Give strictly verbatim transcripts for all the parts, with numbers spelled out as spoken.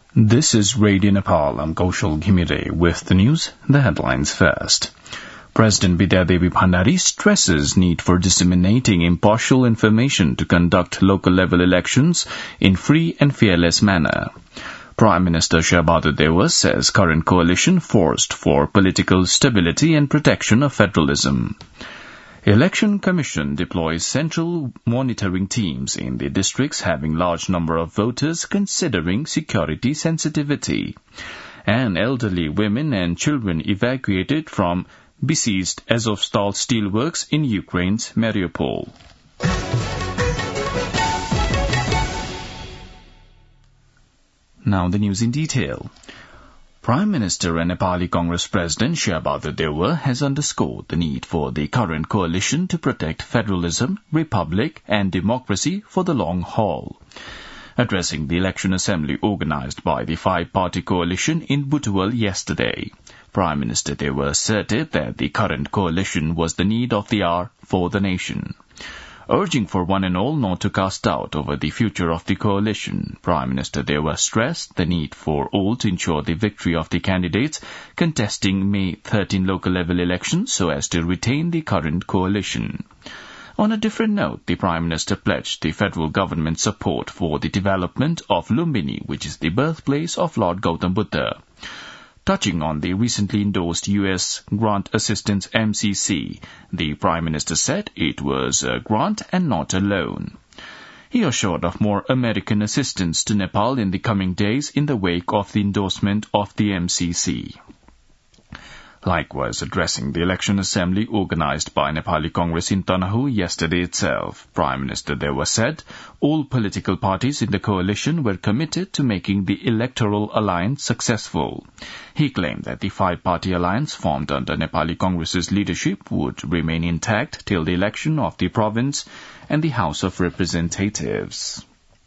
This is Radio Nepal. I'm Kaushal Ghimire with the news, the headlines first. President Bidyadevi Bhandari stresses need for disseminating impartial information to conduct local-level elections in free and fearless manner. Prime Minister Shabadu Deva says current coalition forced for political stability and protection of federalism. Election Commission deploys central monitoring teams in the districts having large number of voters considering security sensitivity. And elderly women and children evacuated from besieged Azovstal steelworks in Ukraine's Mariupol. Now the news in detail. Prime Minister and Nepali Congress President Shabadu Deva has underscored the need for the current coalition to protect federalism, republic and democracy for the long haul. Addressing the election assembly organized by the five-party coalition in Buthuwal yesterday, Prime Minister Deva asserted that the current coalition was the need of the hour for the nation. Urging for one and all not to cast doubt over the future of the coalition, Prime Minister Deva stressed the need for all to ensure the victory of the candidates contesting May thirteenth local-level elections so as to retain the current coalition. On a different note, the Prime Minister pledged the federal government support for the development of Lumbini, which is the birthplace of Lord Gautam Buddha. Touching on the recently endorsed U S grant assistance M C C, the Prime Minister said it was a grant and not a loan. He assured of more American assistance to Nepal in the coming days in the wake of the endorsement of the M C C. Likewise, addressing the election assembly organized by Nepali Congress in Tanahu yesterday itself, Prime Minister Deva said all political parties in the coalition were committed to making the electoral alliance successful. He claimed that the five-party alliance formed under Nepali Congress's leadership would remain intact till the election of the province and the House of Representatives.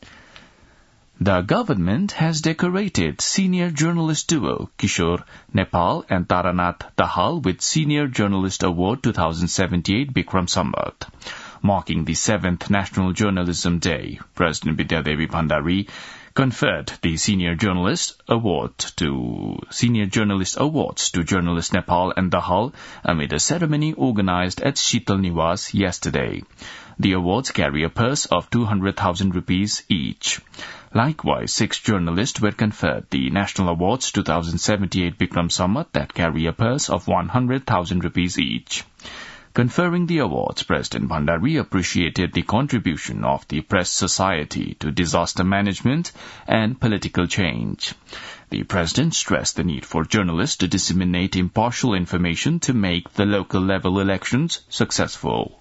The government has decorated senior journalist duo Kishore Nepal and Taranath Dahal with Senior Journalist Award twenty seventy-eight Bikram Sambat. Marking the seventh National Journalism Day, President Bidyadevi Bhandari conferred the Senior Journalist Award to Senior Journalist Awards to journalist Nepal and Dahal amid a ceremony organized at Sheetal Niwas yesterday. The awards carry a purse of two hundred thousand rupees each. Likewise, six journalists were conferred the National Awards twenty seventy-eight Bikram Sambat that carry a purse of one hundred thousand rupees each. Conferring the awards, President Bhandari appreciated the contribution of the Press Society to disaster management and political change. The President stressed the need for journalists to disseminate impartial information to make the local level elections successful.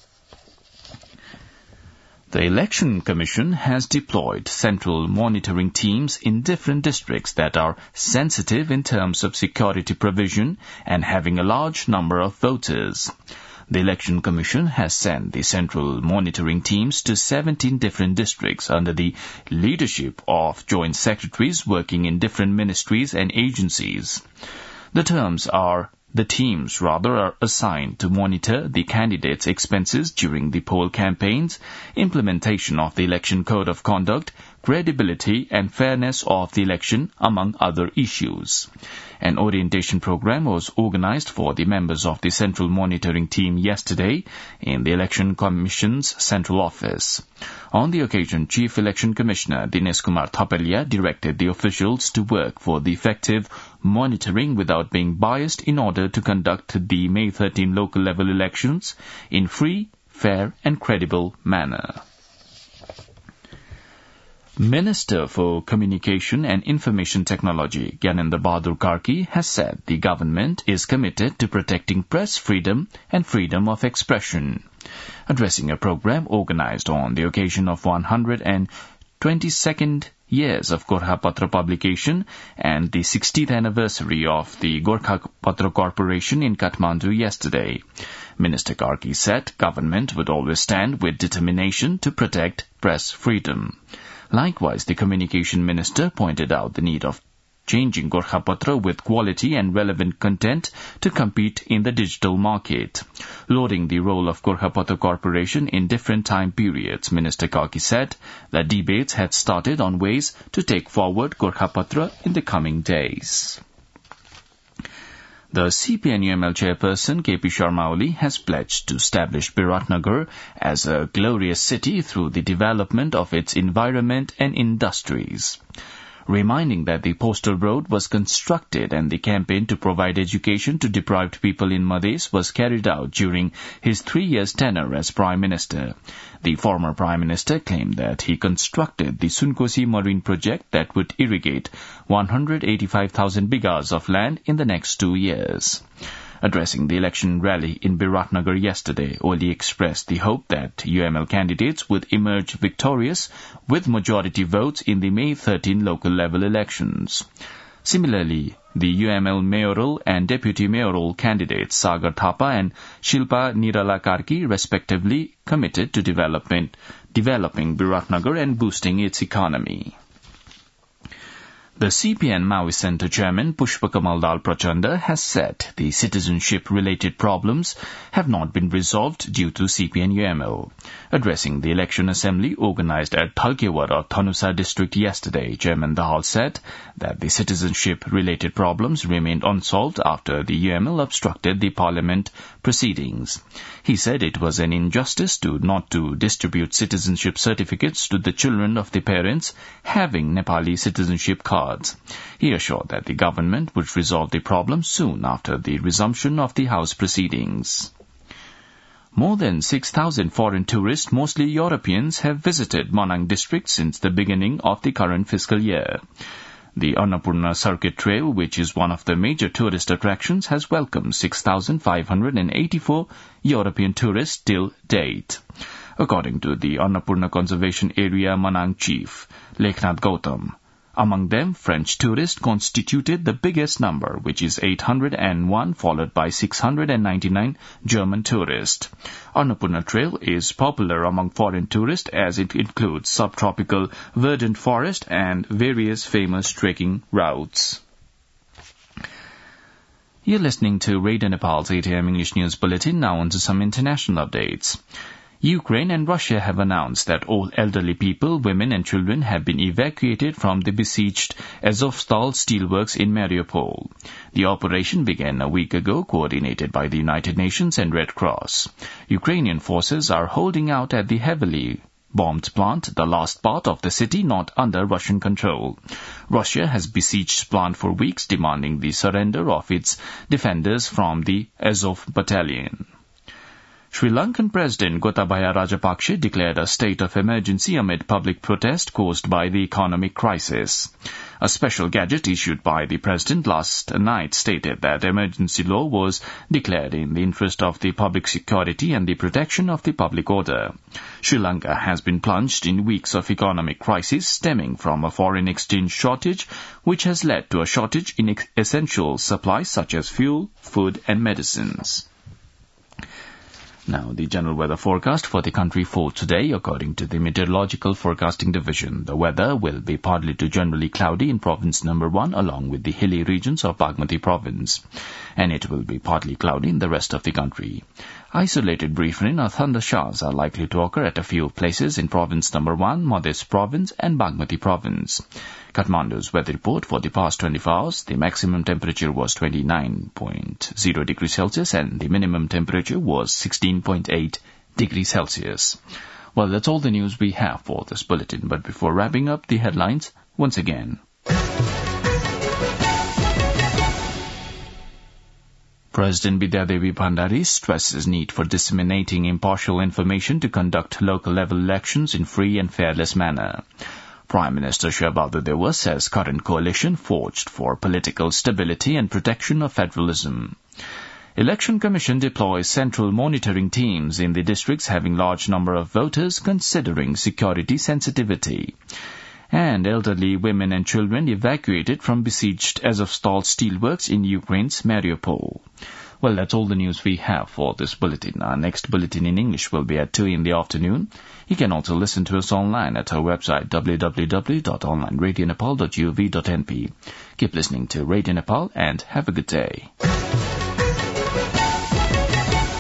The Election Commission has deployed central monitoring teams in different districts that are sensitive in terms of security provision and having a large number of voters. The Election Commission has sent the central monitoring teams to seventeen different districts under the leadership of joint secretaries working in different ministries and agencies. The terms are The teams, rather, are assigned to monitor the candidates' expenses during the poll campaigns, implementation of the election code of conduct, credibility and fairness of the election, among other issues. An orientation program was organized for the members of the Central Monitoring Team yesterday in the Election Commission's Central Office. On the occasion, Chief Election Commissioner Dinesh Kumar Thapalia directed the officials to work for the effective monitoring without being biased in order to conduct the May thirteenth local level elections in free, fair and credible manner. Minister for Communication and Information Technology, Gyanendra Bahadur Karki, has said the government is committed to protecting press freedom and freedom of expression. Addressing a program organized on the occasion of one hundred twenty-second years of Gorkha Patra publication and the sixtieth anniversary of the Gorkha Patra Corporation in Kathmandu yesterday, Minister Karki said government would always stand with determination to protect press freedom. Likewise, the Communication Minister pointed out the need of changing Gorkhapatra with quality and relevant content to compete in the digital market. Lauding the role of Gorkhapatra Corporation in different time periods, Minister Karki said that debates had started on ways to take forward Gorkhapatra in the coming days. The C P N U M L chairperson K P Sharma Oli has pledged to establish Biratnagar as a glorious city through the development of its environment and industries. Reminding that the postal road was constructed and the campaign to provide education to deprived people in Madhes was carried out during his three years tenure as Prime Minister. The former Prime Minister claimed that he constructed the Sunkosi Marine Project that would irrigate one hundred eighty-five thousand bighas of land in the next two years. Addressing the election rally in Biratnagar yesterday, Oli expressed the hope that U M L candidates would emerge victorious with majority votes in the May thirteenth local level elections. Similarly, the U M L mayoral and deputy mayoral candidates Sagar Thapa and Shilpa Nirala Karki respectively committed to development, developing Biratnagar and boosting its economy. The C P N Maui Centre Chairman Pushpa Kamal Dal Prachanda has said the citizenship-related problems have not been resolved due to C P N U M L. Addressing the election assembly organized at Thalkewara, Thanusa district yesterday, Chairman Dahal said that the citizenship-related problems remained unsolved after the U M L obstructed the parliament proceedings. He said it was an injustice to not to distribute citizenship certificates to the children of the parents having Nepali citizenship cards. He assured that the government would resolve the problem soon after the resumption of the House proceedings. More than six thousand foreign tourists, mostly Europeans, have visited Manang district since the beginning of the current fiscal year. The Annapurna Circuit Trail, which is one of the major tourist attractions, has welcomed six thousand five hundred eighty-four European tourists till date. According to the Annapurna Conservation Area Manang Chief, Leknath Gautam, among them, French tourists constituted the biggest number, which is eight hundred one, followed by six hundred ninety-nine German tourists. Annapurna Trail is popular among foreign tourists as it includes subtropical verdant forest and various famous trekking routes. You're listening to Radio Nepal's eight a.m. English News Bulletin. Now on to some international updates. Ukraine and Russia have announced that all elderly people, women and children have been evacuated from the besieged Azovstal steelworks in Mariupol. The operation began a week ago, coordinated by the United Nations and Red Cross. Ukrainian forces are holding out at the heavily bombed plant, the last part of the city not under Russian control. Russia has besieged plant for weeks, demanding the surrender of its defenders from the Azov battalion. Sri Lankan President Gotabaya Rajapaksa declared a state of emergency amid public protest caused by the economic crisis. A special gadget issued by the president last night stated that emergency law was declared in the interest of the public security and the protection of the public order. Sri Lanka has been plunged in weeks of economic crisis stemming from a foreign exchange shortage, which has led to a shortage in essential supplies such as fuel, food and medicines. Now, the general weather forecast for the country for today, according to the Meteorological Forecasting Division. The weather will be partly to generally cloudy in province number one, along with the hilly regions of Bagmati province. And it will be partly cloudy in the rest of the country. Isolated brief rain or thunder showers are likely to occur at a few places in province number one, Madhes province and Bagmati province. Kathmandu's weather report for the past twenty-four hours, the maximum temperature was twenty-nine point zero degrees Celsius and the minimum temperature was sixteen point eight degrees Celsius. Well, that's all the news we have for this bulletin, but before wrapping up the headlines, once again. President Bidyadevi Bhandari stresses need for disseminating impartial information to conduct local-level elections in free and fearless manner. Prime Minister Shabadu Deva says current coalition forged for political stability and protection of federalism. Election Commission deploys central monitoring teams in the districts having large number of voters considering security sensitivity. And elderly women and children evacuated from besieged Azovstal steelworks in Ukraine's Mariupol. Well, that's all the news we have for this bulletin. Our next bulletin in English will be at two in the afternoon. You can also listen to us online at our website w w w dot online radio nepal dot gov dot n p. Keep listening to Radio Nepal and have a good day.